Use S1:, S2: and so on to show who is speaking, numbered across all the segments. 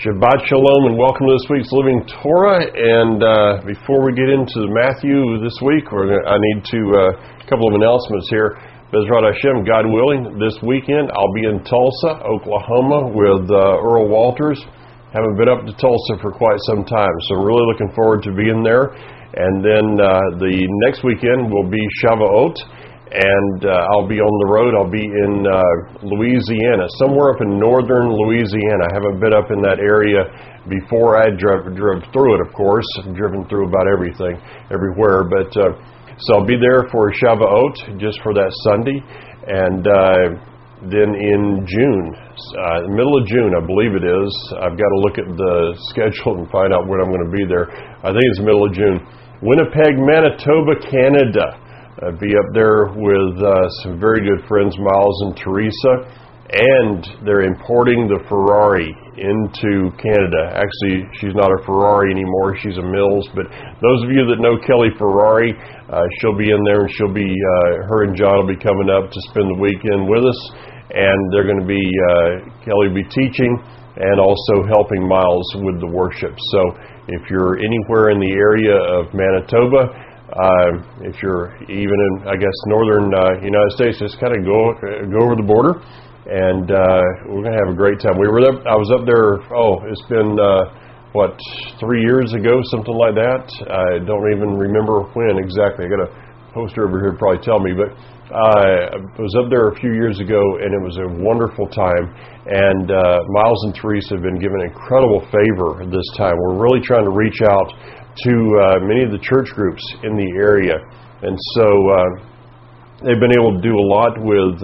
S1: Shabbat Shalom and welcome to this week's Living Torah. And before we get into Matthew this week, I need to a couple of announcements here. Bezrat Hashem, God willing, this weekend I'll be in Tulsa, Oklahoma with Earl Walters. Haven't been up to Tulsa for quite some time, so I'm really looking forward to being there. And then the next weekend will be Shavuot. And I'll be on the road. I'll be in Louisiana, somewhere up in northern Louisiana. I haven't been up in that area before. I drove through it, of course. I've driven through about everything, everywhere. But so I'll be there for Shavuot, just for that Sunday. And then in June, middle of June, I believe it is. I've got to look at the schedule and find out when I'm going to be there. I think it's middle of June. Winnipeg, Manitoba, Canada. I'll be up there with some very good friends, Miles and Teresa, and they're importing the Ferrari into Canada. Actually, she's not a Ferrari anymore, she's a Mills, but those of you that know Kelly Ferrari, she'll be in there, and her and John will be coming up to spend the weekend with us, and they're going to be, Kelly will be teaching and also helping Miles with the worship. So if you're anywhere in the area of Manitoba, if you're even in, I guess, northern United States, just kind of go over the border, and we're going to have a great time. I was up there, it's been, 3 years ago, something like that. I don't even remember when exactly. I got a poster over here to probably tell me, but I was up there a few years ago, and it was a wonderful time. And Miles and Teresa have been given incredible favor this time. We're really trying to reach out to many of the church groups in the area. And so they've been able to do a lot with,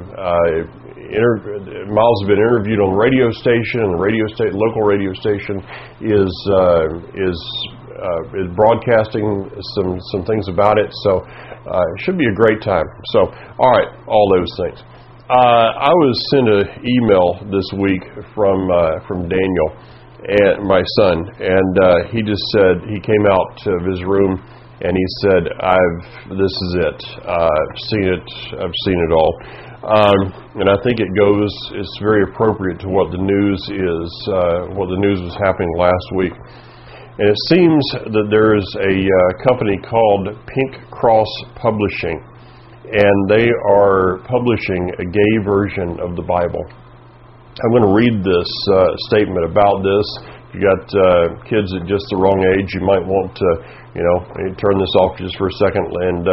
S1: Miles has been interviewed on the radio station, and the local radio station is broadcasting some things about it. So it should be a great time. So, all right, all those things. I was sent an email this week from Daniel, and my son, and he just said, he came out of his room and he said, this is it. I've seen it all. And I think it's very appropriate to what the news is, what the news was happening last week. And it seems that there is a company called Pink Cross Publishing, and they are publishing a gay version of the Bible. I'm going to read this statement about this. If you got kids at just the wrong age, you might want to, turn this off just for a second and,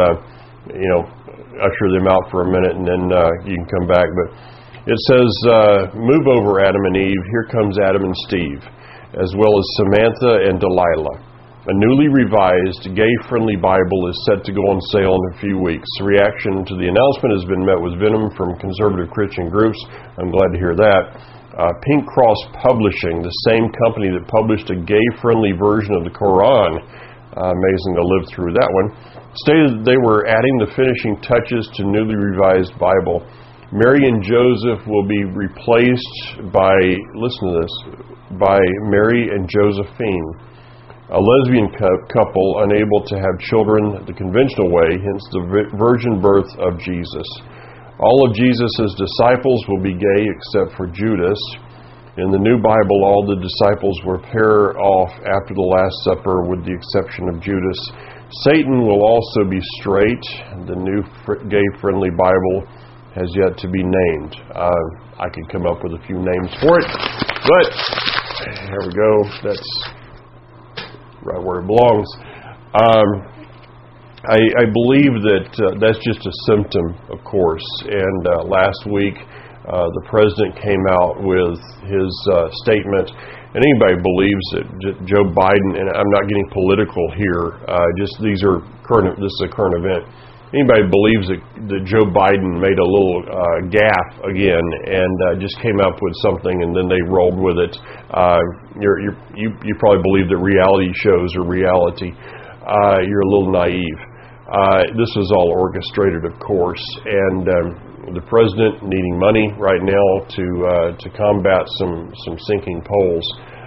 S1: usher them out for a minute, and then you can come back. But it says, move over, Adam and Eve. Here comes Adam and Steve, as well as Samantha and Delilah. A newly revised, gay-friendly Bible is set to go on sale in a few weeks. Reaction to the announcement has been met with venom from conservative Christian groups. I'm glad to hear that. Pink Cross Publishing, the same company that published a gay-friendly version of the Quran, amazing to live through that one, stated that they were adding the finishing touches to newly revised Bible. Mary and Joseph will be replaced by, listen to this, by Mary and Josephine, a lesbian couple unable to have children the conventional way, hence the virgin birth of Jesus. All of Jesus' disciples will be gay except for Judas. In the new Bible, all the disciples will pair off after the Last Supper with the exception of Judas. Satan will also be straight. The new gay-friendly Bible has yet to be named. I could come up with a few names for it, but there we go. That's right where it belongs. I believe that that's just a symptom, of course. And last week, the president came out with his statement. And anybody believes that Joe Biden, and I'm not getting political here, this is a current event. Anybody believes that Joe Biden made a little gaffe again and just came up with something and then they rolled with it, you probably believe that reality shows are reality. You're a little naive. This was all orchestrated, of course, and the president needing money right now to combat some sinking poles.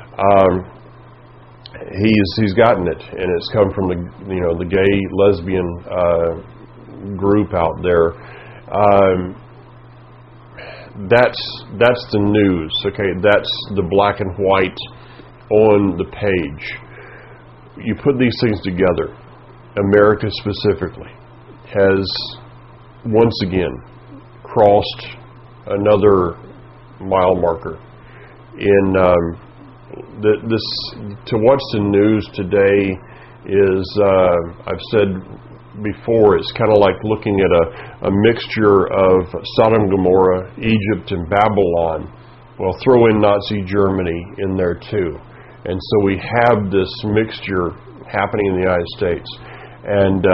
S1: He's gotten it, and it's come from the gay lesbian group out there. that's the news. Okay, that's the black and white on the page. You put these things together. America specifically has once again crossed another mile marker in this. To watch the news today is, I've said before, it's kind of like looking at a mixture of Sodom and Gomorrah, Egypt, and Babylon. Well, throw in Nazi Germany in there too. And so we have this mixture happening in the United States. And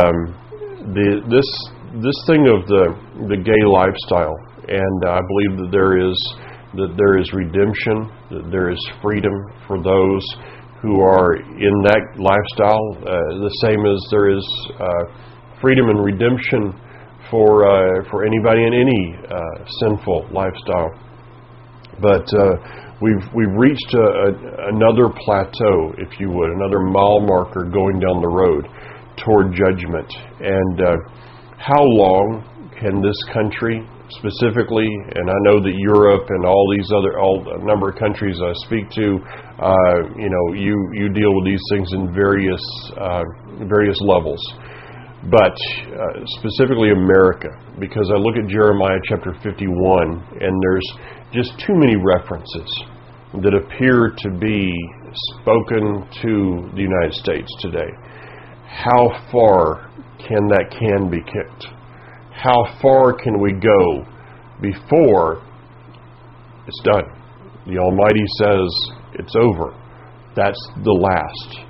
S1: this thing of the gay lifestyle, and I believe that there is redemption, that there is freedom for those who are in that lifestyle, the same as there is freedom and redemption for anybody in any sinful lifestyle. But we've reached another plateau, if you would, another mile marker going down the road toward judgment. And how long can this country specifically, and I know that Europe and a number of countries I speak to, you deal with these things in various levels. But specifically America, because I look at Jeremiah chapter 51, and there's just too many references that appear to be spoken to the United States today. How far can that can be kicked? How far can we go before it's done? The Almighty says it's over. That's the last.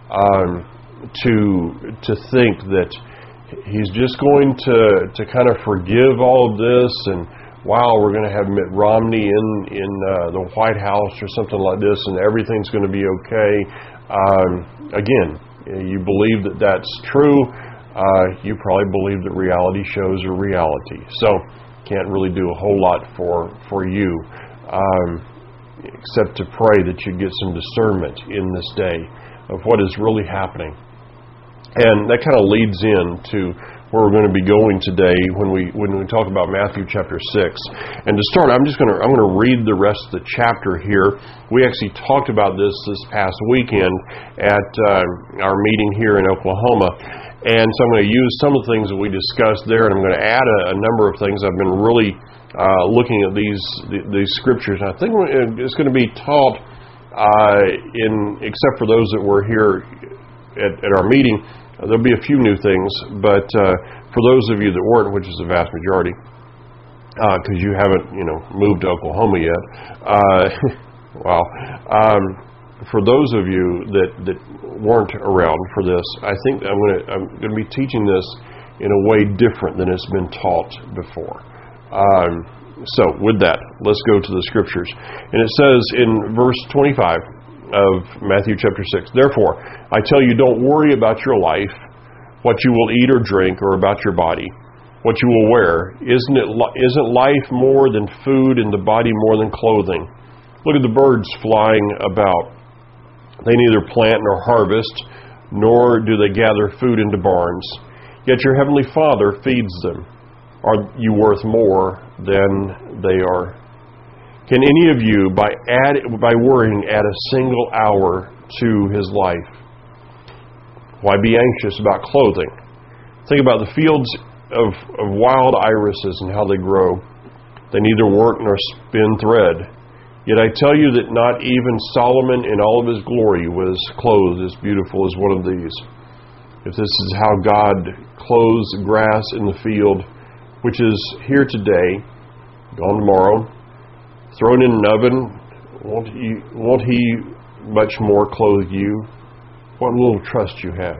S1: To think that He's just going to kind of forgive all of this, and wow, we're going to have Mitt Romney in the White House or something like this, and everything's going to be okay. Again, you believe that that's true. You probably believe that reality shows are reality. So can't really do a whole lot for you, except to pray that you get some discernment in this day of what is really happening. And that kind of leads into where we're going to be going today when we talk about Matthew chapter 6. And to start, I'm going to read the rest of the chapter here. We actually talked about this past weekend at our meeting here in Oklahoma. And so I'm going to use some of the things that we discussed there, and I'm going to add a number of things. I've been really looking at these scriptures. And I think it's going to be taught except for those that were here at our meeting. There'll be a few new things, but for those of you that weren't, which is the vast majority, because you haven't, moved to Oklahoma yet. Wow. For those of you that weren't around for this, I think I'm going to be teaching this in a way different than it's been taught before. So with that, let's go to the scriptures. And it says in verse 25 of Matthew chapter 6, "Therefore, I tell you, don't worry about your life, what you will eat or drink, or about your body, what you will wear. Isn't life more than food, and the body more than clothing? Look at the birds flying about. They neither plant nor harvest, nor do they gather food into barns. Yet your heavenly Father feeds them. Are you worth more than they are? Can any of you, by worrying, add a single hour to his life? Why be anxious about clothing? Think about the fields of wild irises and how they grow. They neither work nor spin thread. Yet I tell you that not even Solomon in all of his glory was clothed as beautiful as one of these. If this is how God clothes the grass in the field, which is here today, gone tomorrow, thrown in an oven, won't He much more clothe you? What little trust you have.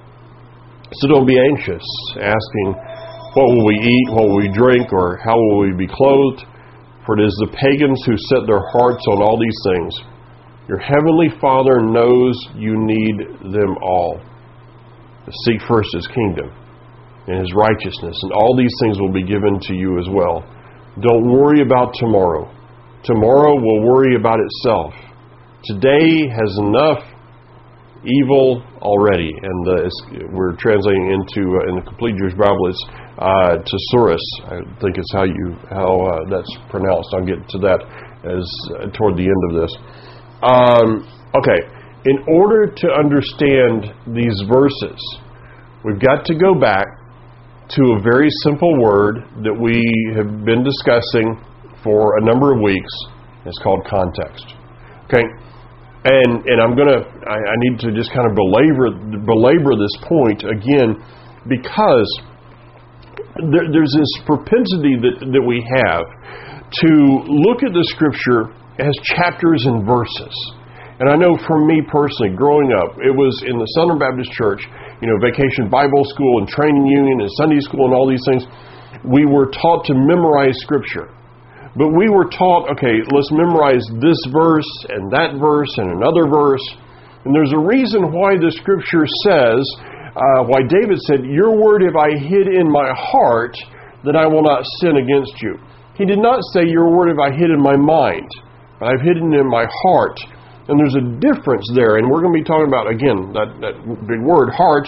S1: So don't be anxious, asking, what will we eat, what will we drink, or how will we be clothed? For it is the pagans who set their hearts on all these things. Your heavenly Father knows you need them all. Seek first His kingdom and His righteousness, and all these things will be given to you as well. Don't worry about tomorrow. Tomorrow will worry about itself. Today has enough evil already. And we're translating into, in the Complete Jewish Bible, it's Thesaurus. I think it's how that's pronounced. I'll get to that toward the end of this. Okay, in order to understand these verses, we've got to go back to a very simple word that we have been discussing for a number of weeks. It's called context. Okay, and I need to just kind of belabor this point again, because there's this propensity that we have to look at the Scripture as chapters and verses. And I know for me personally, growing up, it was in the Southern Baptist Church, Vacation Bible School and Training Union and Sunday School and all these things, we were taught to memorize Scripture. But we were taught, okay, let's memorize this verse and that verse and another verse. And there's a reason why the Scripture says, why David said, "Your word have I hid in my heart, that I will not sin against you." He did not say, "Your word have I hid in my mind," but I've hidden in my heart. And there's a difference there, and we're going to be talking about, again, that big word, heart.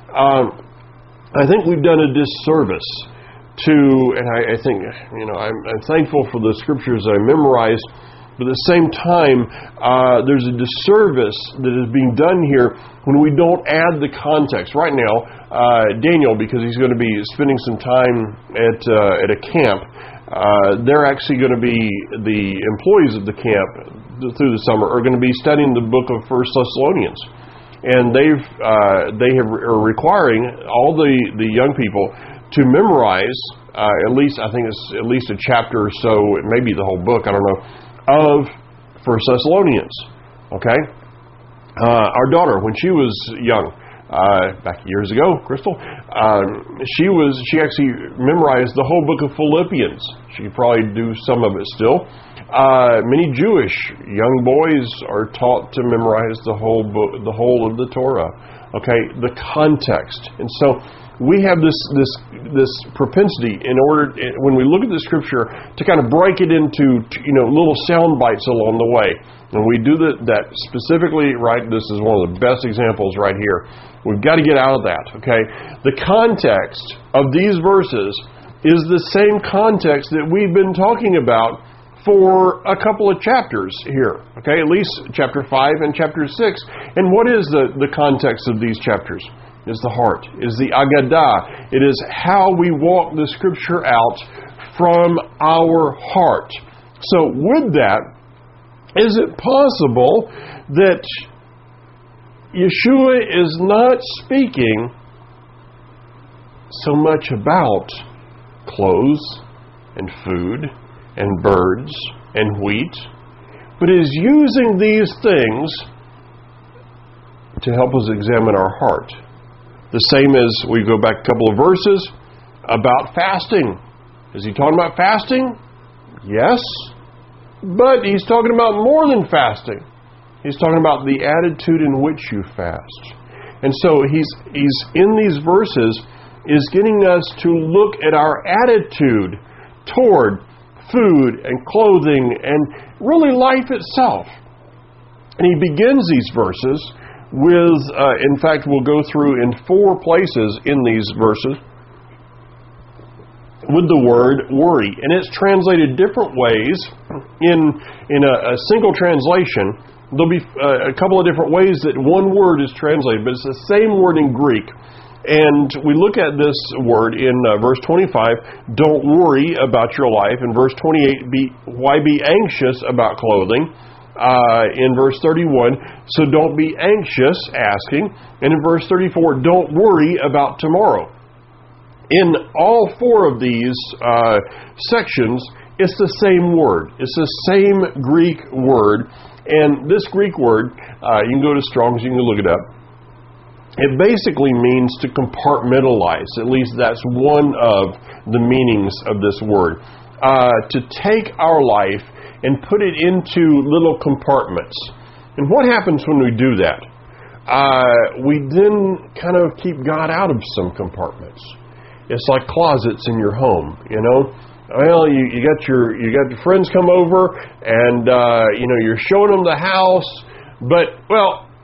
S1: I think we've done a disservice to, and I think, I'm thankful for the Scriptures I memorized, but at the same time, there's a disservice that is being done here when we don't add the context. Right now, Daniel, because he's going to be spending some time at a camp, they're actually going to be, the employees of the camp through the summer are going to be studying the book of 1 Thessalonians. And they are requiring all the young people to memorize at least a chapter or so, maybe the whole book, I don't know, of 1 Thessalonians. Okay? Our daughter, when she was young, back years ago, Crystal, she actually memorized the whole book of Philippians. She could probably do some of it still. Many Jewish young boys are taught to memorize the whole book, the whole of the Torah. Okay, the context, and so we have this propensity in order, when we look at the Scripture, to kind of break it into little sound bites along the way. And we do that specifically, right? This is one of the best examples right here. We've got to get out of that. Okay, the context of these verses is the same context that we've been talking about for a couple of chapters here, okay? At least chapter 5 and chapter 6. And what is the context of these chapters? It's the heart. It's the Agadah. It is how we walk the Scripture out from our heart. So with that, is it possible that Yeshua is not speaking so much about clothes and food and birds and wheat, but is using these things to help us examine our heart? The same as we go back a couple of verses about fasting. Is he talking about fasting? Yes. But he's talking about more than fasting. He's talking about the attitude in which you fast. And so he's in these verses is getting us to look at our attitude toward food and clothing and really life itself. And he begins these verses with, in fact, we'll go through in 4 places in these verses with the word worry. And it's translated different ways. In a single translation, there'll be a couple of different ways that one word is translated, but it's the same word in Greek. And we look at this word in verse 25, don't worry about your life. In verse 28, why be anxious about clothing? In verse 31, so don't be anxious, asking. And in verse 34, don't worry about tomorrow. In all 4 of these sections, it's the same word. It's the same Greek word. And this Greek word, you can go to Strong's, you can look it up. It basically means to compartmentalize. At least that's one of the meanings of this word. To take our life and put it into little compartments. And what happens when we do that? We then kind of keep God out of some compartments. It's like closets in your home, Well, you got your friends come over, and you're showing them the house, but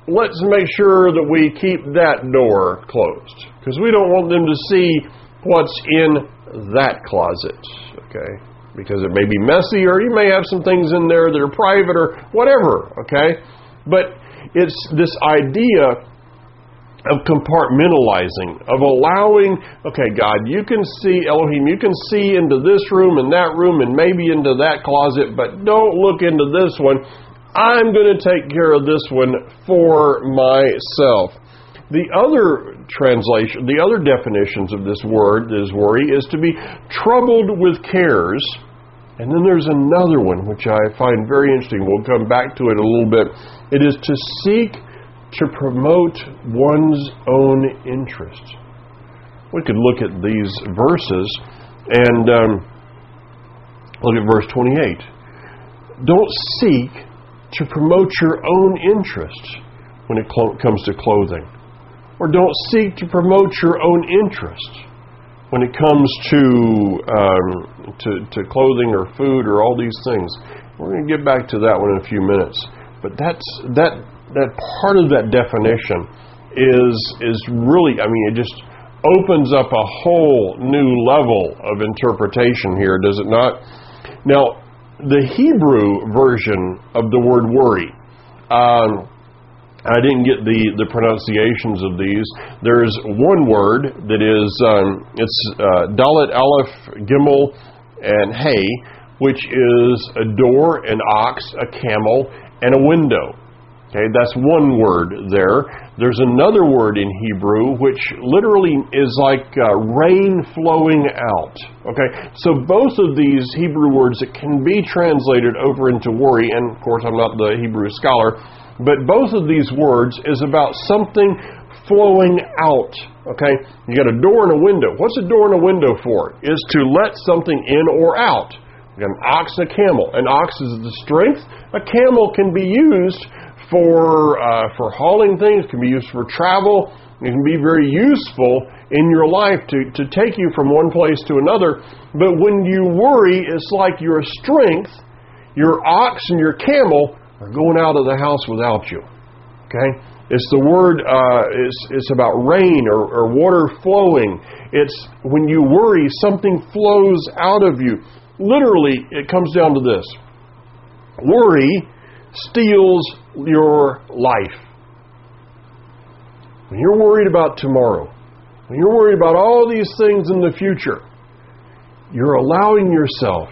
S1: let's make sure that we keep that door closed, because we don't want them to see what's in that closet, okay? Because it may be messy, or you may have some things in there that are private or whatever, okay? But it's this idea of compartmentalizing, of allowing, okay, God, you can see, Elohim, you can see into this room and that room and maybe into that closet, but don't look into this one. I'm going to take care of this one for myself. The other translation, the other definitions of this word, this worry, is to be troubled with cares. And then there's another one, which I find very interesting. We'll come back to it a little bit. It is to seek to promote one's own interest. We could look at these verses and look at verse 28. Don't seek to promote your own interest when it comes to clothing. Or don't seek to promote your own interest when it comes to clothing or food or all these things. We're going to get back to that one in a few minutes. But that part of that definition is really, it just opens up a whole new level of interpretation here, does it not? Now, the Hebrew version of the word worry, I didn't get the pronunciations of these. There's one word that is, it's Dalet, Aleph, Gimel, and Hey, which is a door, an ox, a camel, and a window. Okay, that's one word there. There's another word in Hebrew which literally is like rain flowing out. Okay, so both of these Hebrew words that can be translated over into worry, and of course I'm not the Hebrew scholar, but both of these words is about something flowing out. Okay, you got a door and a window. What's a door and a window for? Is to let something in or out. You got an ox and a camel. An ox is the strength. A camel can be used for hauling things, can be used for travel. It can be very useful in your life to take you from one place to another. But when you worry, it's like your strength, your ox and your camel are going out of the house without you. Okay? It's the word, it's about rain or water flowing. It's when you worry, something flows out of you. Literally, it comes down to this. Worry steals your life. When you're worried about tomorrow, when you're worried about all these things in the future, you're allowing yourself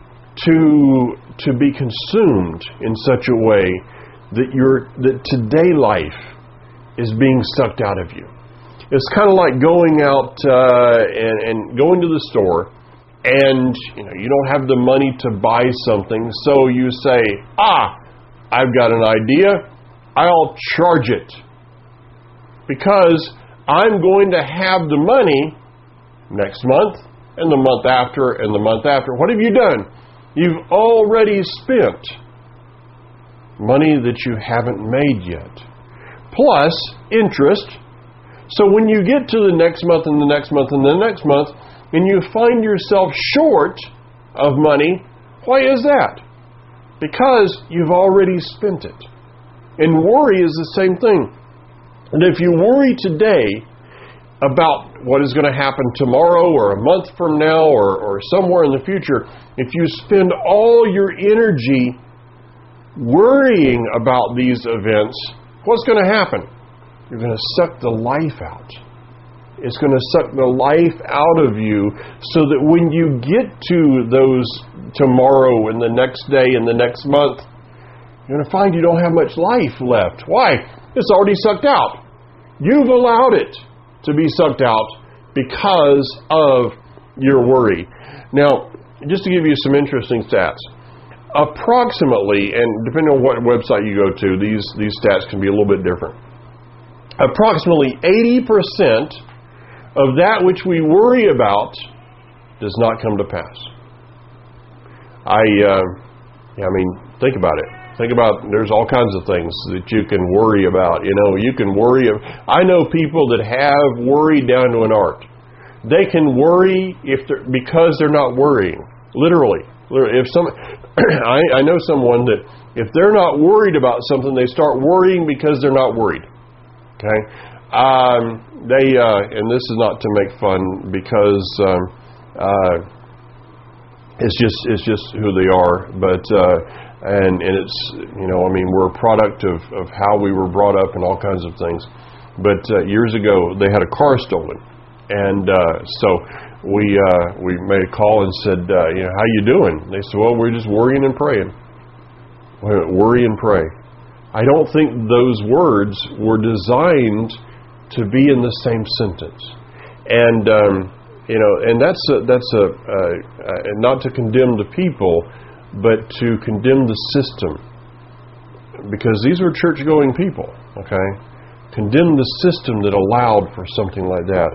S1: to be consumed in such a way that today life is being sucked out of you. It's kind of like going out and going to the store, and you don't have the money to buy something, so you say, I've got an idea, I'll charge it, because I'm going to have the money next month, and the month after, and the month after. What have you done? You've already spent money that you haven't made yet, plus interest. So when you get to the next month, and the next month, and the next month, and you find yourself short of money, why is that? Because you've already spent it. And worry is the same thing. And if you worry today about what is going to happen tomorrow or a month from now or somewhere in the future, if you spend all your energy worrying about these events, what's going to happen? You're going to suck the life out. It's going to suck the life out of you so that when you get to those tomorrow and the next day and the next month, you're going to find you don't have much life left. Why? It's already sucked out. You've allowed it to be sucked out because of your worry. Now, just to give you some interesting stats, approximately, and depending on what website you go to, these stats can be a little bit different. Approximately 80% of that which we worry about does not come to pass. Think about it. Think about, there's all kinds of things that you can worry about. You can worry. I know people that have worry down to an art. They can worry because they're not worrying. Literally. If I know someone that If they're not worried about something, they start worrying because they're not worried. Okay? And this is not to make fun, because it's just who they are. But and it's, we're a product of how we were brought up and all kinds of things. But years ago, they had a car stolen, and so we made a call and said, how you doing? They said, well, we're just worrying and praying. Worry and pray. I don't think those words were designed to be in the same sentence. And and that's not to condemn the people, but to condemn the system, because these were church-going people. Okay, condemn the system that allowed for something like that.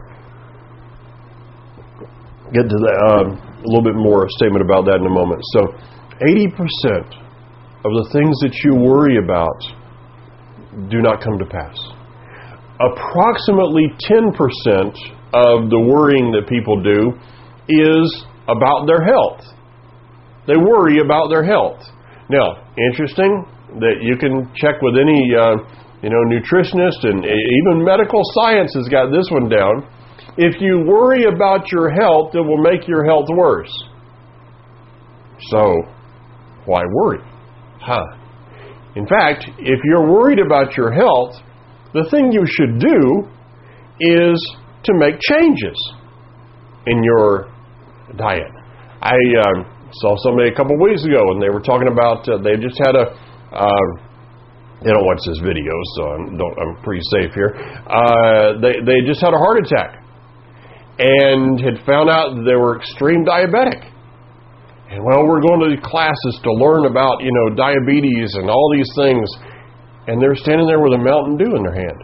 S1: Get to that a little bit more statement about that in a moment. So, 80% of the things that you worry about do not come to pass. Approximately 10% of the worrying that people do is about their health. They worry about their health. Now, interesting that you can check with any nutritionist, and even medical science has got this one down. If you worry about your health, it will make your health worse. So, why worry? In fact, if you're worried about your health, the thing you should do is to make changes in your diet. I saw somebody a couple of weeks ago, and they were talking about they just had a they don't watch this video, so I'm pretty safe here. They just had a heart attack and had found out that they were extreme diabetic. And we're going to classes to learn about, diabetes and all these things. And they're standing there with a Mountain Dew in their hand.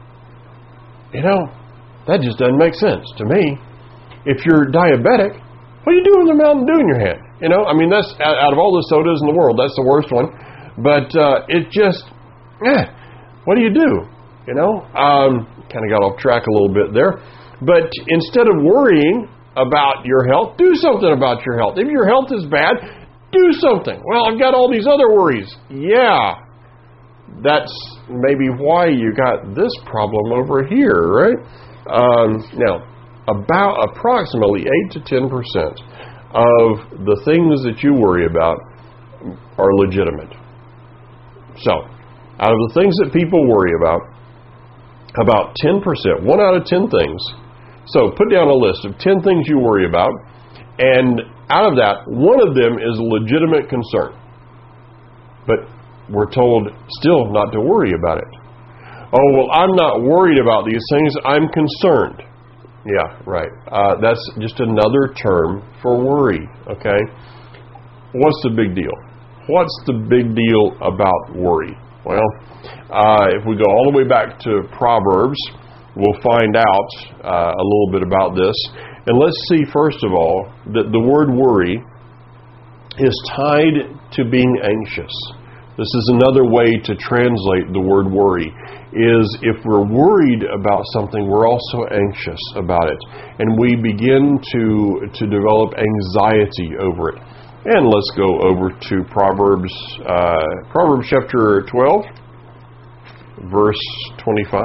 S1: That just doesn't make sense to me. If you're diabetic, what are you doing with a Mountain Dew in your hand? That's, out of all the sodas in the world, that's the worst one. But it just, what do you do? Kind of got off track a little bit there. But instead of worrying about your health, do something about your health. If your health is bad, do something. Well, I've got all these other worries. Yeah, that's maybe why you got this problem over here, right? Now, about approximately 8 to 10% of the things that you worry about are legitimate. So, out of the things that people worry about 10%, 1 out of 10 things. So put down a list of 10 things you worry about, and out of that, one of them is a legitimate concern. But we're told still not to worry about it. Oh, well, I'm not worried about these things, I'm concerned. Yeah, right. That's just another term for worry, okay? What's the big deal? What's the big deal about worry? Well, if we go all the way back to Proverbs, we'll find out a little bit about this. And let's see, first of all, that the word worry is tied to being anxious. This is another way to translate the word worry, is if we're worried about something, we're also anxious about it. And we begin to develop anxiety over it. And let's go over to Proverbs chapter 12, verse 25.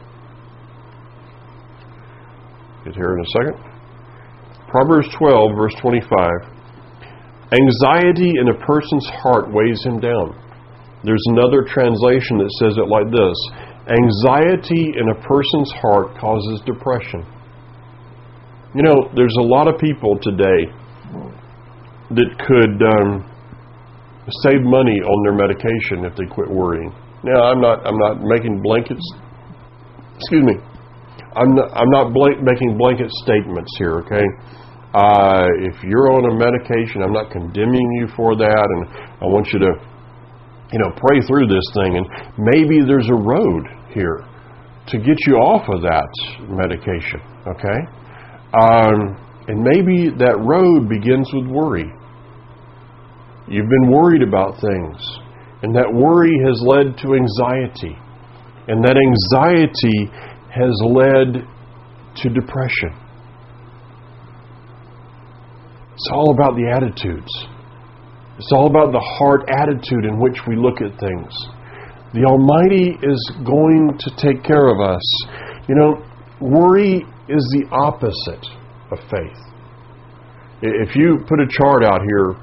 S1: Get here in a second. Proverbs 12, verse 25. Anxiety in a person's heart weighs him down. There's another translation that says it like this. Anxiety in a person's heart causes depression. There's a lot of people today that could save money on their medication if they quit worrying. Now, I'm not making blankets. Excuse me. I'm not making blanket statements here, okay? If you're on a medication, I'm not condemning you for that, and I want you to, pray through this thing, and maybe there's a road here to get you off of that medication, okay? And maybe that road begins with worry. You've been worried about things, and that worry has led to anxiety, and that anxiety has led to depression. It's all about the attitudes. It's all about the heart attitude in which we look at things. The Almighty is going to take care of us. Worry is the opposite of faith. If you put a chart out here,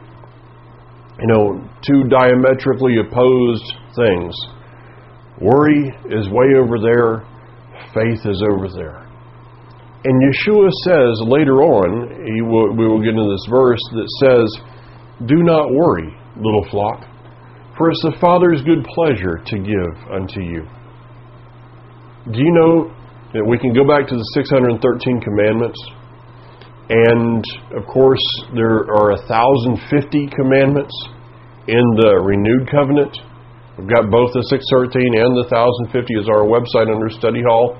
S1: two diametrically opposed things. Worry is way over there. Faith is over there. And Yeshua says later on, we will get into this verse that says, "Do not worry, little flock, for it's the Father's good pleasure to give unto you." Do you know that we can go back to the 613 commandments? And, of course, there are 1,050 commandments in the renewed covenant. We've got both the 613 and the 1,050 as our website under Study Hall.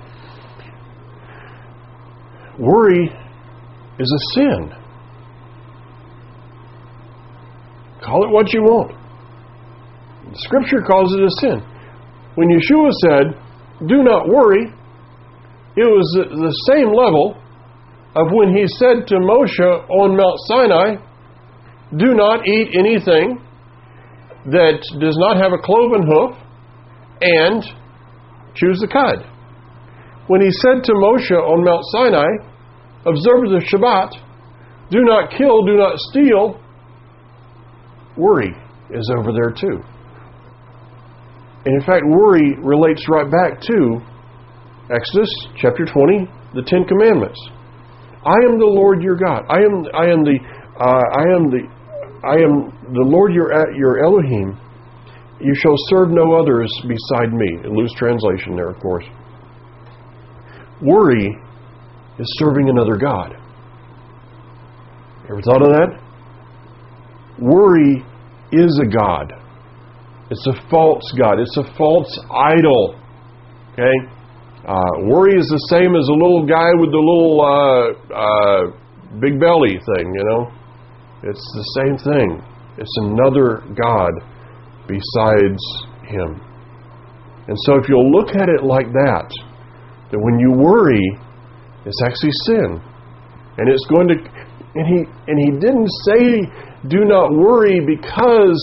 S1: Worry is a sin. Call it what you want. The Scripture calls it a sin. When Yeshua said, "Do not worry," it was the same level of when He said to Moshe on Mount Sinai, "Do not eat anything that does not have a cloven hoof, and choose the cud." When He said to Moshe on Mount Sinai, "Observe the Shabbat, do not kill, do not steal," worry is over there too. And in fact, worry relates right back to Exodus chapter 20, the 10 Commandments. I am the Lord your God. I am the Lord your Elohim. You shall serve no others beside me. A loose translation there, of course. Worry is serving another God. Ever thought of that? Worry is a god. It's a false god. It's a false idol. Okay? Worry is the same as a little guy with the little big belly thing, It's the same thing. It's another god besides Him. And so if you'll look at it like that when you worry, it's actually sin. And it's going to... And he didn't say, "Do not worry," because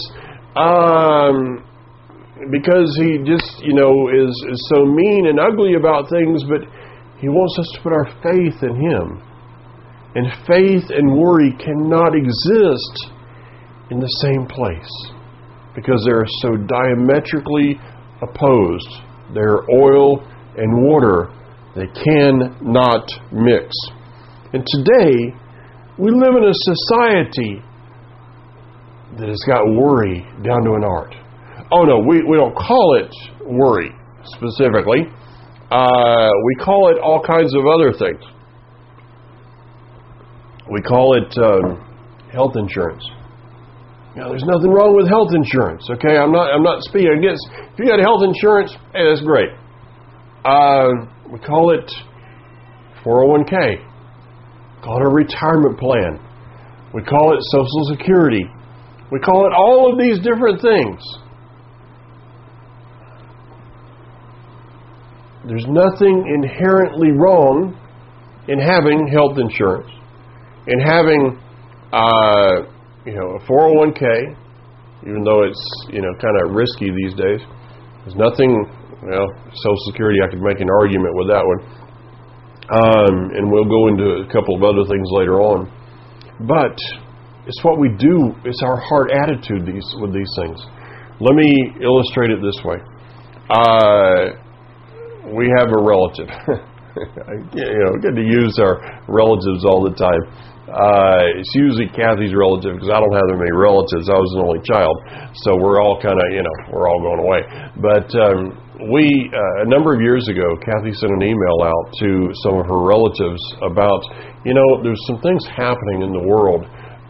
S1: He just, is so mean and ugly about things, but He wants us to put our faith in Him. And faith and worry cannot exist in the same place because they are so diametrically opposed. They are oil and water. They cannot mix. And today, we live in a society that has got worry down to an art. Oh no, we don't call it worry specifically. We call it all kinds of other things. We call it health insurance. There's nothing wrong with health insurance. Okay, I'm not speaking against. If you got health insurance, hey, that's great. We call it 401k. We call it a retirement plan. We call it Social Security. We call it all of these different things. There's nothing inherently wrong in having health insurance, in having a 401k, even though it's kind of risky these days. There's nothing. Social Security, I could make an argument with that one. And we'll go into a couple of other things later on. But it's what we do. It's our heart attitude with these things. Let me illustrate it this way. We have a relative. Good to use our relatives all the time. It's usually Kathy's relative because I don't have that many relatives. I was an only child. So we're all kind of, we're all going away. But a number of years ago, Kathy sent an email out to some of her relatives about, there's some things happening in the world.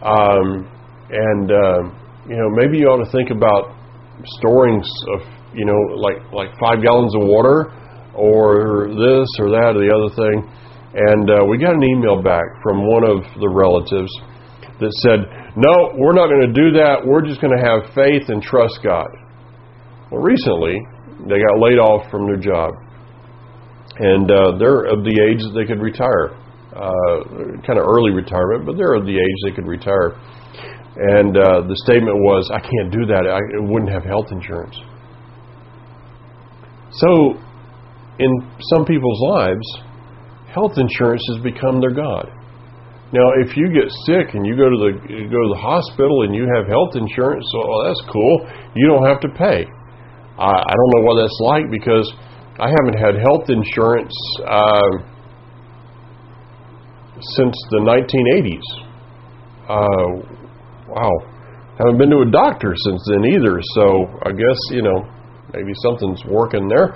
S1: Maybe you ought to think about storing of, like 5 gallons of water or this or that or the other thing. And we got an email back from one of the relatives that said, "No, we're not going to do that. We're just going to have faith and trust God." Well, recently, they got laid off from their job. And they're of the age that they could retire. kind of early retirement, but they're at the age they could retire. And the statement was, I can't do that. I wouldn't have health insurance. So, in some people's lives, health insurance has become their God. Now, if you get sick and you go to the hospital and you have health insurance, well, that's cool. You don't have to pay. I don't know what that's like because I haven't had health insurance since the 1980s. Wow. Haven't been to a doctor since then either, so I guess, maybe something's working there.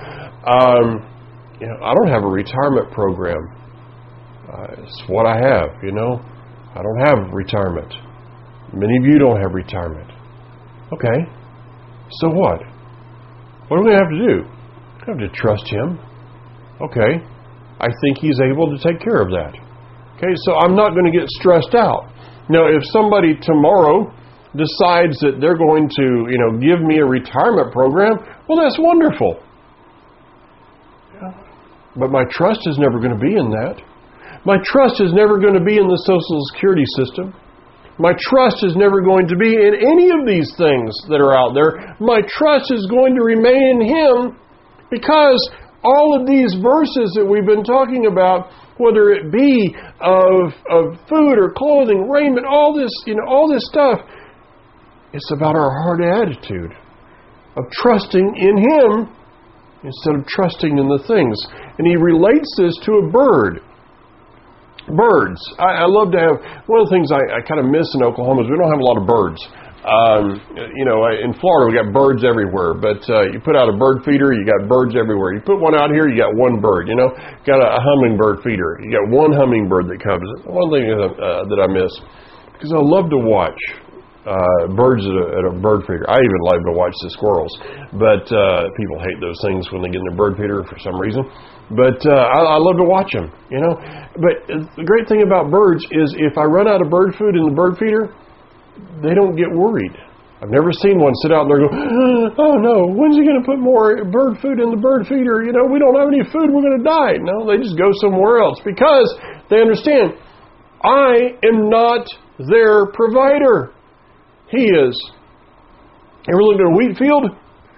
S1: I don't have a retirement program. It's what I have, I don't have retirement. Many of you don't have retirement. Okay. So what? What do we have to do? We have to trust Him. Okay. I think He's able to take care of that. Okay, so I'm not going to get stressed out. Now, if somebody tomorrow decides that they're going to, give me a retirement program, well, that's wonderful. But my trust is never going to be in that. My trust is never going to be in the Social Security system. My trust is never going to be in any of these things that are out there. My trust is going to remain in Him, because all of these verses that we've been talking about, whether it be of food or clothing, raiment, all this stuff, it's about our heart attitude of trusting in Him instead of trusting in the things. And He relates this to a bird. Birds. I love to have, one of the things I kind of miss in Oklahoma is we don't have a lot of birds. In Florida we got birds everywhere, but you put out a bird feeder, you got birds everywhere. You put one out here, you got one bird. Got a hummingbird feeder, you got one hummingbird that comes. One thing that I miss, because I love to watch birds at a bird feeder. I even love to watch the squirrels, but people hate those things when they get in their bird feeder for some reason. But I love to watch them, But the great thing about birds is if I run out of bird food in the bird feeder, they don't get worried. I've never seen one sit out there and go, oh no, when's he going to put more bird food in the bird feeder? We don't have any food, we're going to die. No, they just go somewhere else because they understand, I am not their provider. He is. Ever looked at a wheat field?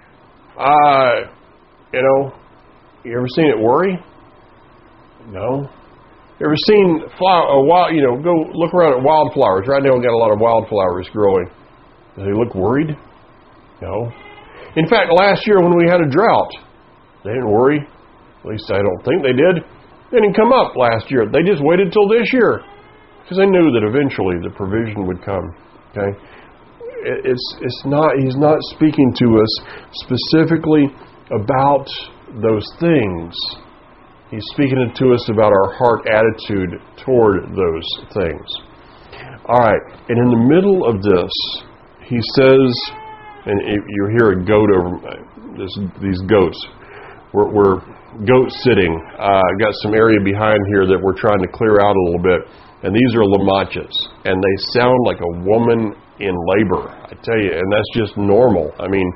S1: You ever seen it worry? No. You ever seen go look around at wildflowers. Right now we've got a lot of wildflowers growing. Do they look worried? No. In fact, last year when we had a drought, they didn't worry. At least I don't think they did. They didn't come up last year. They just waited till this year because they knew that eventually the provision would come. Okay? It's not. He's not speaking to us specifically about those things. He's speaking to us about our heart attitude toward those things. All right, and in the middle of this, he says, and you hear a goat over these goats. We're goat sitting. Got some area behind here that we're trying to clear out a little bit, and these are lamachas, and they sound like a woman in labor. I tell you, and that's just normal. I mean,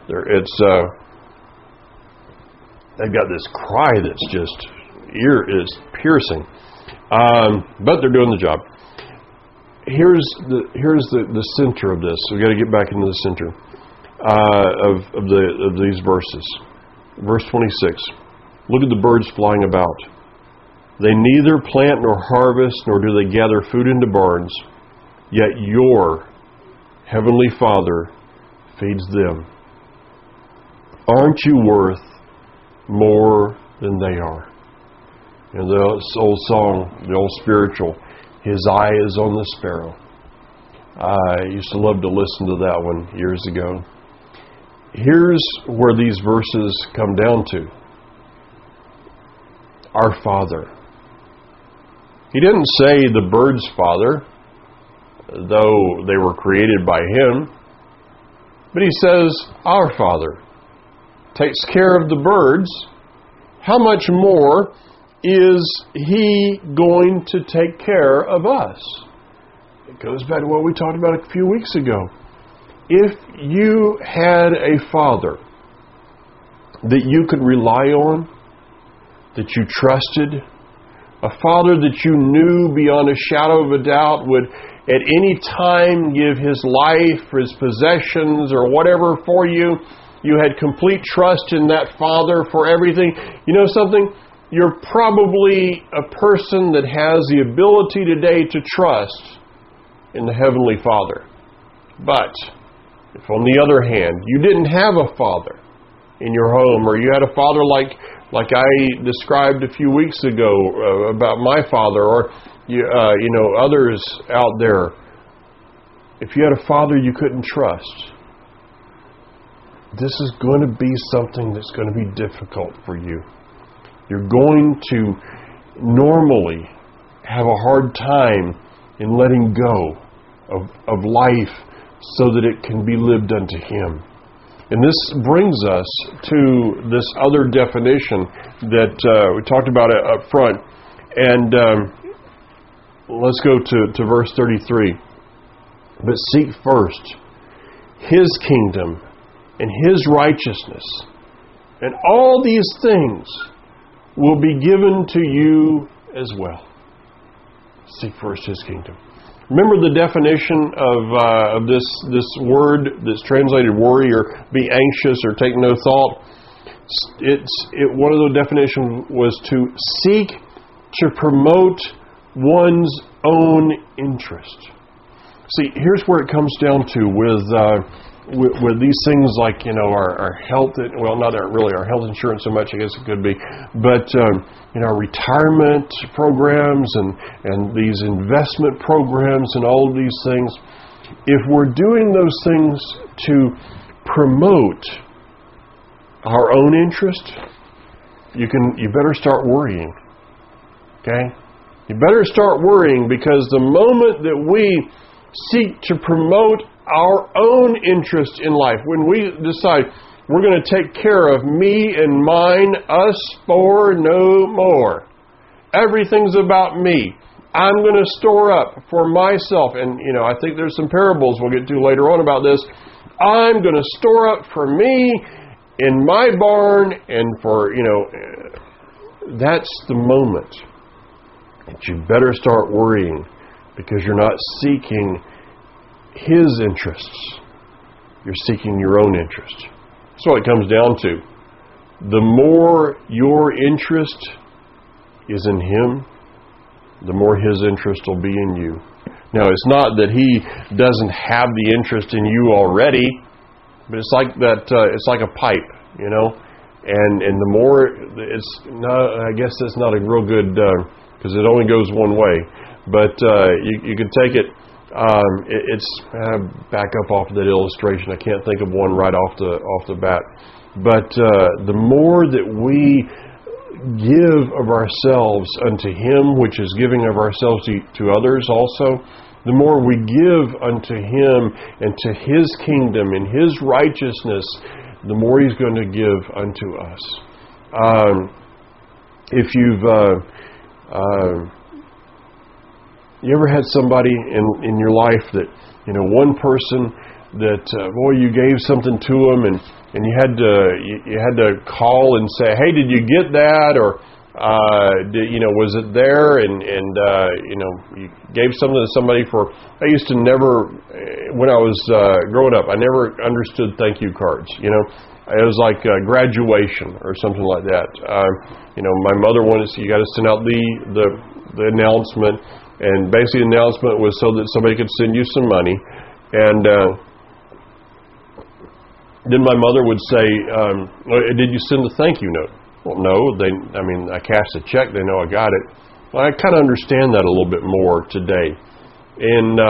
S1: they've got this cry that's just ear is piercing, but they're doing the job. Here's the center of this. So we got to get back into the center of these verses. Verse 26. Look at the birds flying about. They neither plant nor harvest, nor do they gather food into barns, yet your Heavenly Father feeds them. Aren't you worth more than they are? The old song, the old spiritual, His eye is on the sparrow. I used to love to listen to that one years ago. Here's where these verses come down to. Our Father. He didn't say the bird's father, though they were created by Him, but He says our Father takes care of the birds. How much more is He going to take care of us? It goes back to what we talked about a few weeks ago. If you had a Father that you could rely on, that you trusted, A Father that you knew beyond a shadow of a doubt would at any time give His life, His possessions, or whatever for you. You had complete trust in that Father for everything. You know something? You're probably a person that has the ability today to trust in the Heavenly Father. But if on the other hand, you didn't have a father in your home, or you had a father like I described a few weeks ago about my father, or others out there, if you had a father you couldn't trust, this is going to be something that's going to be difficult for you. You're going to normally have a hard time in letting go of life so that it can be lived unto Him. And this brings us to this other definition that we talked about up front. And let's go to verse 33. But seek first His kingdom and His righteousness, and all these things will be given to you as well. Seek first His kingdom. Remember the definition of this word that's translated worry or be anxious or take no thought? One of the definitions was to seek to promote one's own interest. See, here's where it comes down to with these things like, our health, well, not really our health insurance so much, I guess it could be, but, our retirement programs and these investment programs and all of these things, if we're doing those things to promote our own interest, you better start worrying. Okay? You better start worrying, because the moment that we seek to promote our own interest in life, when we decide we're going to take care of me and mine, us for no more. Everything's about me. I'm going to store up for myself. And, I think there's some parables we'll get to later on about this. I'm going to store up for me in my barn, and for, that's the moment that you better start worrying, because you're not seeking His interests. You're seeking your own interest. That's what it comes down to. The more your interest is in Him, the more His interest will be in you. Now, it's not that He doesn't have the interest in you already, but it's like that. It's like a pipe, And the more it's not, I guess that's not a real good, because it only goes one way. But you can take it. Back up off of that illustration. I can't think of one right off the bat. But the more that we give of ourselves unto Him, which is giving of ourselves to others also, the more we give unto Him and to His kingdom and His righteousness, the more He's going to give unto us. If you ever had somebody in your life that, one person that, you gave something to them, and you had to call and say, hey, did you get that? Or, was it there? And you gave something to somebody for, I used to never, when I was growing up, I never understood thank you cards, It was like graduation or something like that. My mother wanted to, you got to send out the announcement. And basically the announcement was so that somebody could send you some money. And then my mother would say, did you send a thank you note? Well, no. I cashed a check. They know I got it. Well, I kind of understand that a little bit more today. And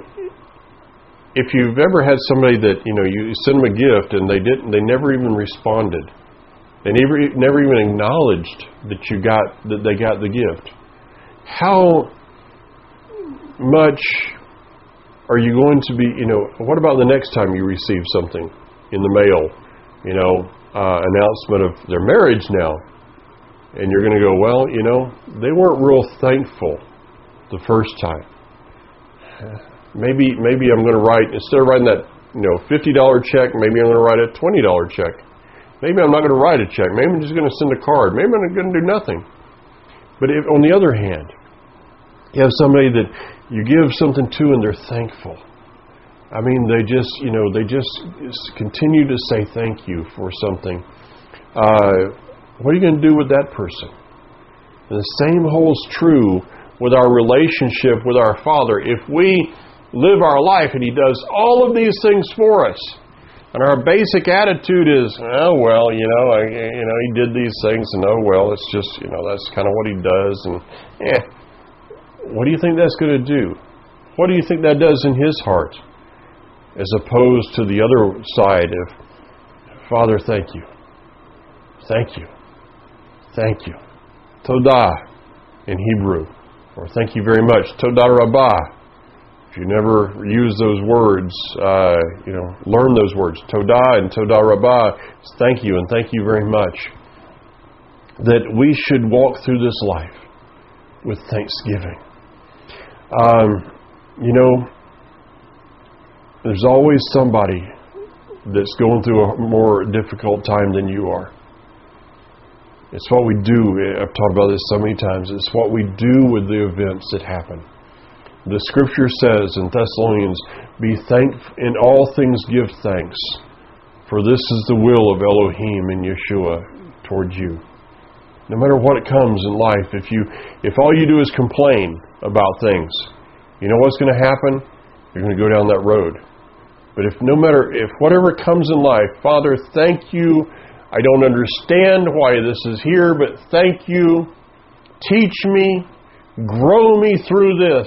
S1: if you've ever had somebody that, you send them a gift and they never even responded. They never even acknowledged that they got the gift. How much are you going to be, what about the next time you receive something in the mail, announcement of their marriage now, and you're going to go, well, they weren't real thankful the first time. Maybe I'm going to write, instead of writing that, $50 check, maybe I'm going to write a $20 check. Maybe I'm not going to write a check. Maybe I'm just going to send a card. Maybe I'm going to do nothing. But if, on the other hand, you have somebody that you give something to and they're thankful. I mean, they just continue to say thank you for something. What are you going to do with that person? And the same holds true with our relationship with our Father. If we live our life and He does all of these things for us, and our basic attitude is, oh well, He did these things, and oh well, it's just, that's kind of what He does, and what do you think that's going to do? What do you think that does in His heart? As opposed to the other side of, Father, thank you. Thank you. Thank you. Todah in Hebrew. Or thank you very much. Todah Rabbah. If you never use those words, learn those words. Todah and Todah Rabbah is thank you and thank you very much. That we should walk through this life with thanksgiving. There's always somebody that's going through a more difficult time than you are. It's what we do. I've talked about this so many times. It's what we do with the events that happen. The Scripture says in Thessalonians, be thankful in all things, give thanks, for this is the will of Elohim and Yeshua towards you. No matter what comes in life, if all you do is complain about things, you know what's going to happen? You're going to go down that road. But if whatever comes in life, Father, thank you. I don't understand why this is here, but thank you. Teach me. Grow me through this.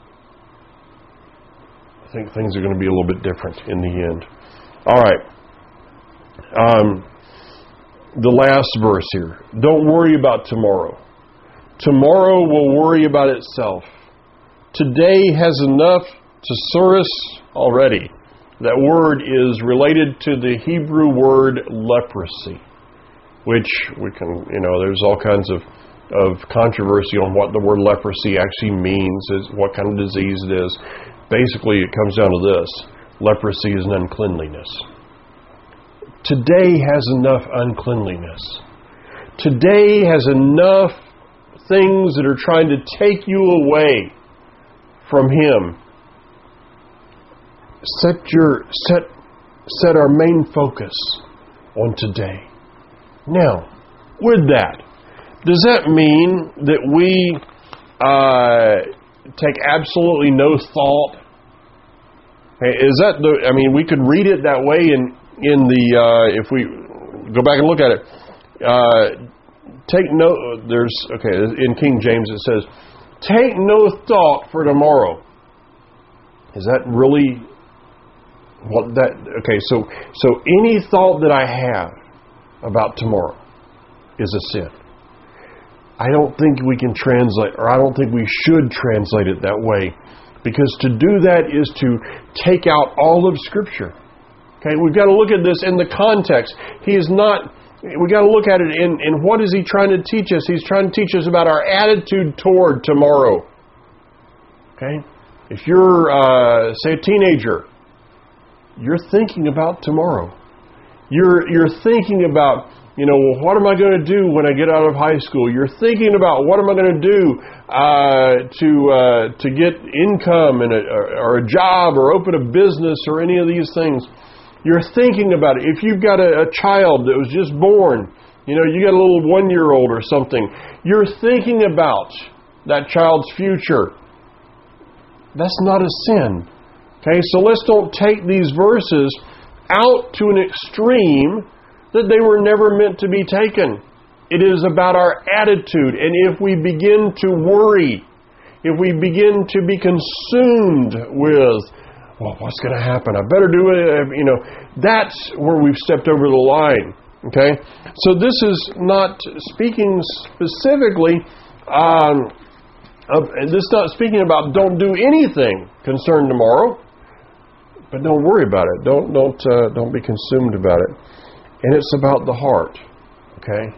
S1: I think things are going to be a little bit different in the end. All right. The last verse here. Don't worry about tomorrow. Tomorrow will worry about itself. Today has enough to serve us already. That word is related to the Hebrew word leprosy, which we can, there's all kinds of controversy on what the word leprosy actually means, what kind of disease it is. Basically, it comes down to this. Leprosy is an uncleanliness. Today has enough uncleanliness. Today has enough things that are trying to take you away from Him. Set our main focus on today. Now, with that, does that mean that we take absolutely no thought? We could read it that way in the if we go back and look at it. In King James it says, take no thought for tomorrow. Is that really what that? Okay, so any thought that I have about tomorrow is a sin. I don't think we can translate, or I don't think we should translate it that way, because to do that is to take out all of Scripture. Okay, we've got to look at this in the context. We've got to look at it in what is He trying to teach us? He's trying to teach us about our attitude toward tomorrow. Okay? If you're, say, a teenager, you're thinking about tomorrow. You're thinking about, what am I going to do when I get out of high school? You're thinking about what am I going to do to get income or a job or open a business or any of these things. You're thinking about it. If you've got a child that was just born, you got a little 1-year-old or something, you're thinking about that child's future. That's not a sin. Okay, so let's don't take these verses out to an extreme that they were never meant to be taken. It is about our attitude. And if we begin to worry, if we begin to be consumed with, what's going to happen? I better do it. That's where we've stepped over the line. Okay, so this is not speaking specifically. This is not speaking about don't do anything concerning tomorrow, but don't worry about it. Don't be consumed about it. And it's about the heart. Okay.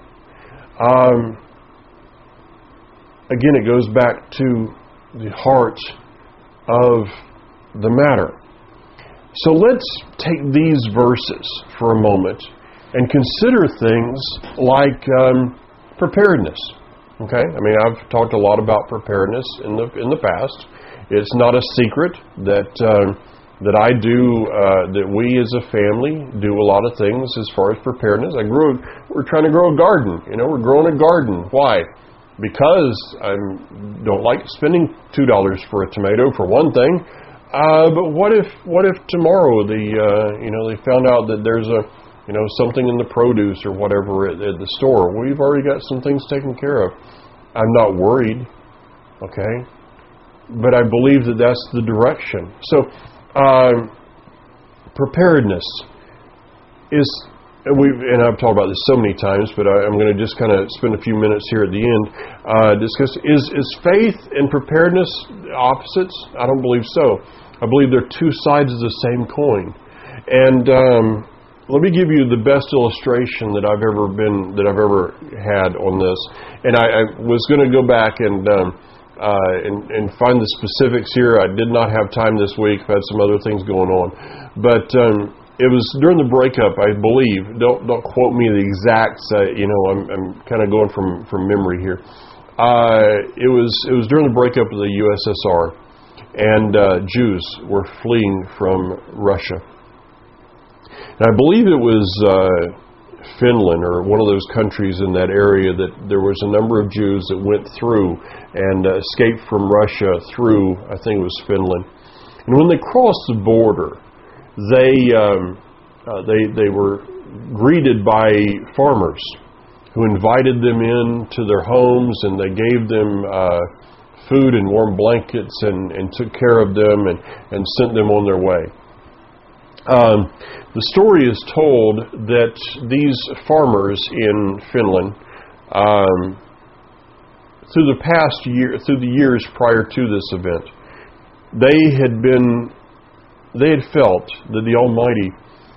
S1: Again, it goes back to the heart of the matter. So let's take these verses for a moment and consider things like preparedness. Okay, I mean, I've talked a lot about preparedness in the past. It's not a secret that that I do, that we as a family do a lot of things as far as preparedness. We're trying to grow a garden. We're growing a garden. Why? Because I don't like spending $2 for a tomato, for one thing. But what if tomorrow they found out that there's something in the produce or whatever at the store? We've already got some things taken care of. I'm not worried, okay? But I believe that that's the direction. So, preparedness is, and I've talked about this so many times, but I'm going to just kind of spend a few minutes here at the end discuss, is faith and preparedness opposites? I don't believe so. I believe they're two sides of the same coin. And let me give you the best illustration that I've ever had on this. And I was going to go back and find the specifics here. I did not have time this week. I've had some other things going on. But it was during the breakup, I believe. Don't quote me the exacts. I'm kind of going from memory here. It was during the breakup of the USSR, and Jews were fleeing from Russia. And I believe it was Finland or one of those countries in that area that there was a number of Jews that went through and escaped from Russia through, I think it was Finland. And when they crossed the border, they were greeted by farmers who invited them into their homes, and they gave them food and warm blankets and took care of them and sent them on their way. The story is told that these farmers in Finland, through the years prior to this event, they had felt that the Almighty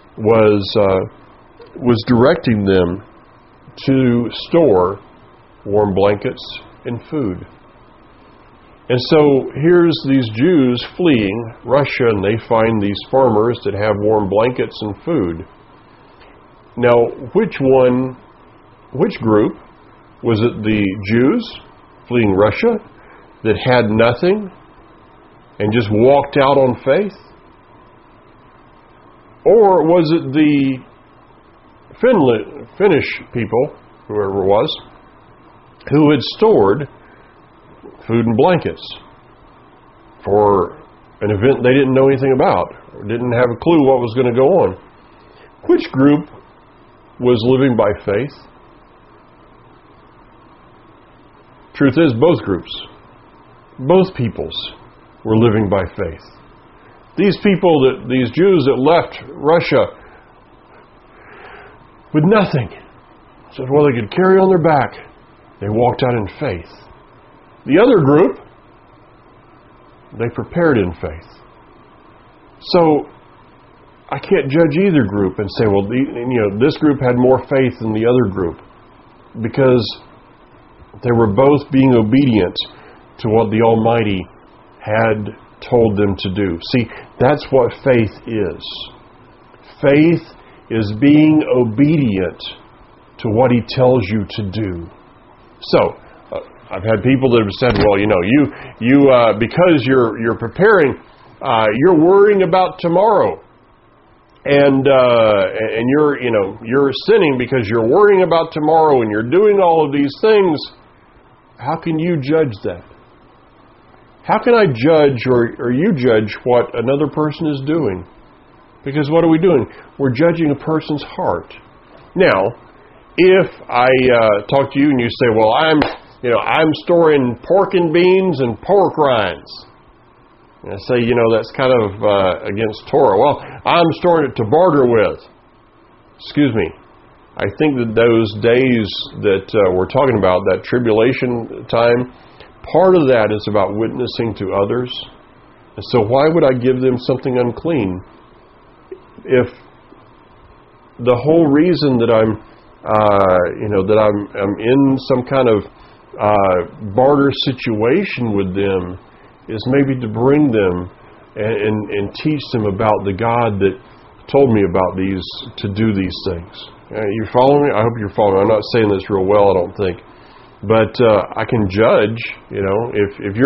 S1: was directing them to store warm blankets and food. And so here's these Jews fleeing Russia, and they find these farmers that have warm blankets and food. Now, which group? Was it the Jews fleeing Russia that had nothing and just walked out on faith? Or was it the Finnish people, whoever it was, who had stored food and blankets for an event they didn't know anything about, or didn't have a clue what was going to go on? Which group was living by faith? Truth is, both groups, both peoples were living by faith. These Jews that left Russia with nothing, said, well, they could carry on their back. They walked out in faith. The other group, they prepared in faith. So I can't judge either group and say, well, this group had more faith than the other group, because they were both being obedient to what the Almighty had told them to do. See, that's what faith is. Faith is being obedient to what He tells you to do. So, I've had people that have said, well, you because you're preparing, you're worrying about tomorrow, and you're sinning because you're worrying about tomorrow, and you're doing all of these things. How can you judge that? How can I judge or you judge what another person is doing? Because what are we doing? We're judging a person's heart. Now, if I talk to you and you say, well, I'm storing pork and beans and pork rinds. And I say, that's kind of against Torah. Well, I'm storing it to barter with. Excuse me. I think that those days that we're talking about, that tribulation time, part of that is about witnessing to others. And so why would I give them something unclean? If the whole reason that I'm in some kind of barter situation with them is maybe to bring them and teach them about the God that told me about to do these things. You following me? I hope you're following me. I'm not saying this real well, I don't think. But I can judge, if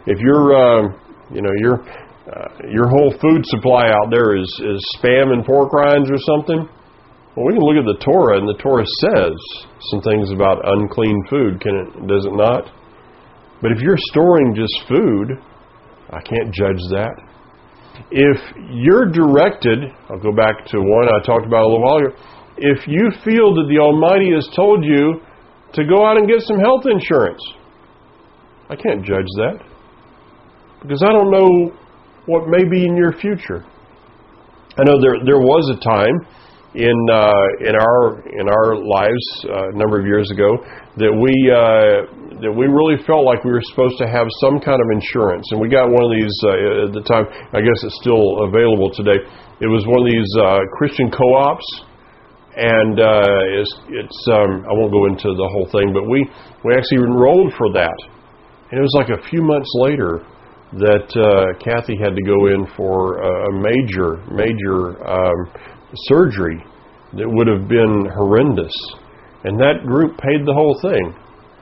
S1: your whole food supply out there is Spam and pork rinds or something. Well, we can look at the Torah, and the Torah says some things about unclean food, does it not? But if you're storing just food, I can't judge that. If you're directed, I'll go back to one I talked about a little while ago, if you feel that the Almighty has told you to go out and get some health insurance, I can't judge that, because I don't know what may be in your future. I know there was a time in our lives a number of years ago that we really felt like we were supposed to have some kind of insurance, and we got one of these at the time. I guess it's still available today. It was one of these Christian co-ops, and it's I won't go into the whole thing, but we actually enrolled for that, and it was like a few months later that Kathy had to go in for a major surgery that would have been horrendous, and that group paid the whole thing.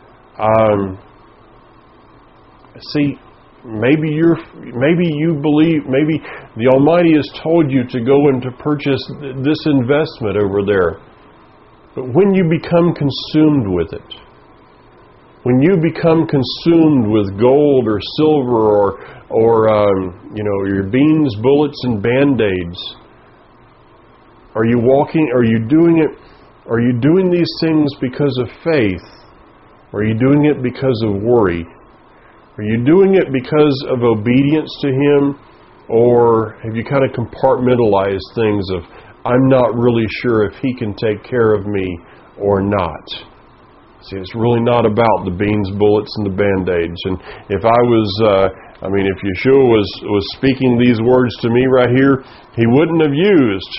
S1: See, maybe you believe, maybe the Almighty has told you to go and to purchase this investment over there, but when you become consumed with it, when you become consumed with gold or silver or your beans, bullets, and Band-Aids, are you doing these things because of faith? Or are you doing it because of worry? Are you doing it because of obedience to Him? Or have you kind of compartmentalized things of, I'm not really sure if He can take care of me or not? See, it's really not about the beans, bullets, and the Band-Aids. And if if Yeshua was speaking these words to me right here, He wouldn't have used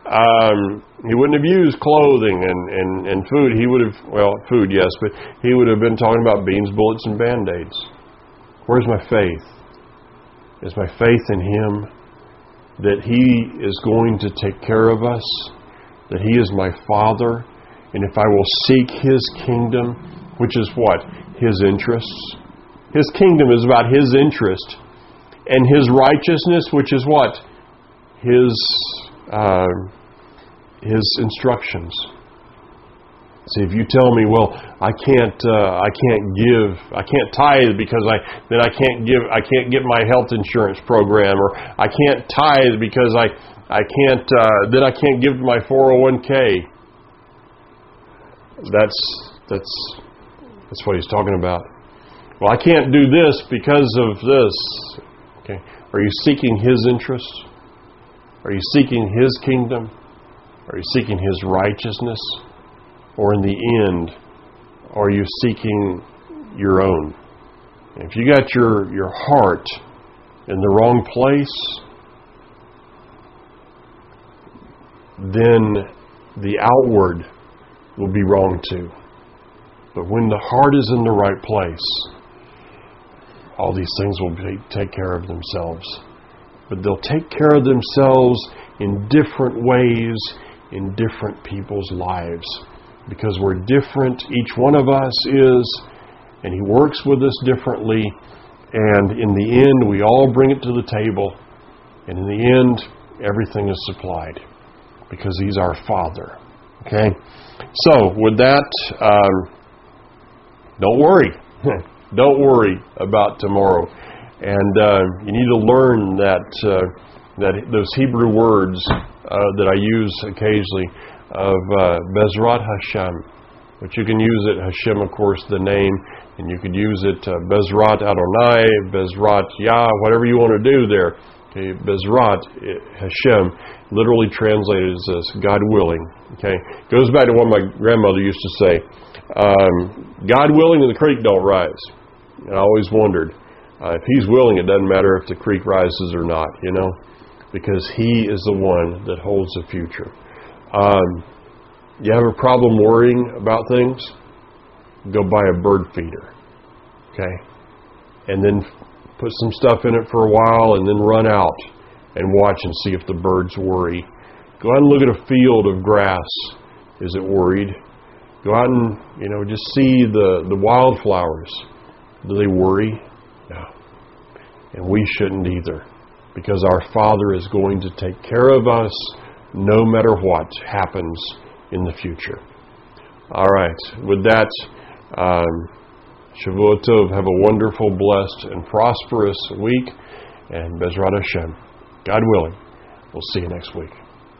S1: clothing and food. He would have, food, yes, but He would have been talking about beans, bullets, and Band-Aids. Where's my faith? Is my faith in Him that He is going to take care of us, that He is my Father, and if I will seek His kingdom, which is what? His interests. His kingdom is about His interest. And His righteousness, which is what? His instructions. See, if you tell me, well, I can't tithe because I can't get my health insurance program, or I can't tithe because I can't give to my 401k. That's what he's talking about. Well, I can't do this because of this. Okay, are you seeking His interest? Are you seeking His kingdom? Are you seeking His righteousness? Or in the end, are you seeking your own? If you got your heart in the wrong place, then the outward will be wrong too. But when the heart is in the right place, all these things will take care of themselves. But they'll take care of themselves in different ways in different people's lives. Because we're different, each one of us is, and He works with us differently, and in the end we all bring it to the table, and in the end everything is supplied, because He's our Father. Okay? So, with that, don't worry. Don't worry about tomorrow. And you need to learn that those Hebrew words that I use occasionally, of Bezrat Hashem, but you can use it, Hashem, of course, the name, and you could use it Bezrat Adonai, Bezrat Yah, whatever you want to do there. Okay, Bezrat Hashem, literally translated as this, God willing. Okay, goes back to what my grandmother used to say, God willing and the creek don't rise. And I always wondered, if He's willing, it doesn't matter if the creek rises or not, because He is the one that holds the future. You have a problem worrying about things? Go buy a bird feeder. Okay? And then put some stuff in it for a while and then run out and watch and see if the birds worry. Go out and look at a field of grass. Is it worried? Go out and, just see the wildflowers. Do they worry? No. And we shouldn't either, because our Father is going to take care of us no matter what happens in the future. All right. With that, Shavua Tov. Have a wonderful, blessed, and prosperous week. And Bezrat Hashem, God willing, we'll see you next week.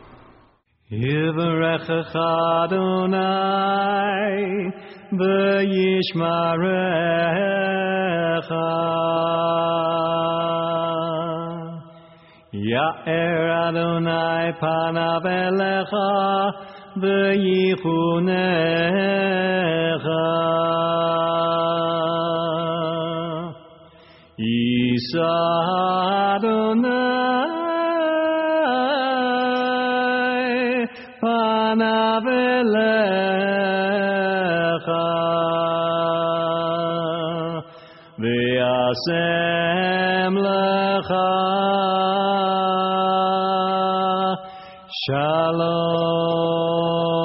S2: Yivarechecha Adonai v'yishmarecha Ya'er Adonai panav elecha v'yichunecha Yisa Adonai panav elecha v'yasem lecha Shalom.